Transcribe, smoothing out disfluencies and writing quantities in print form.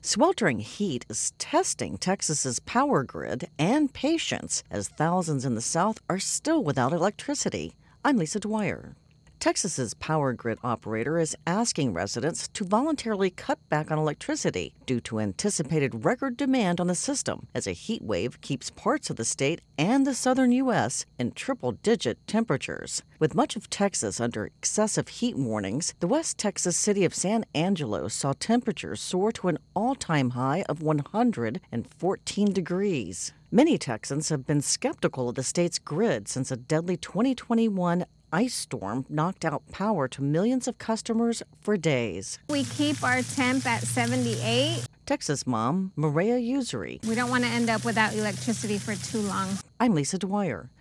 Sweltering heat is testing Texas's power grid and patience as thousands in the South are still without electricity. I'm Lisa Dwyer. Texas's power grid operator is asking residents to voluntarily cut back on electricity due to anticipated record demand on the system as a heat wave keeps parts of the state and the southern U.S. in triple-digit temperatures. With much of Texas under excessive heat warnings, the West Texas city of San Angelo saw temperatures soar to an all-time high of 114 degrees. Many Texans have been skeptical of the state's grid since a deadly 2021 ice storm knocked out power to millions of customers for days. We keep our temp at 78. Texas mom Maria Usury. We don't want to end up without electricity for too long. I'm Lisa Dwyer.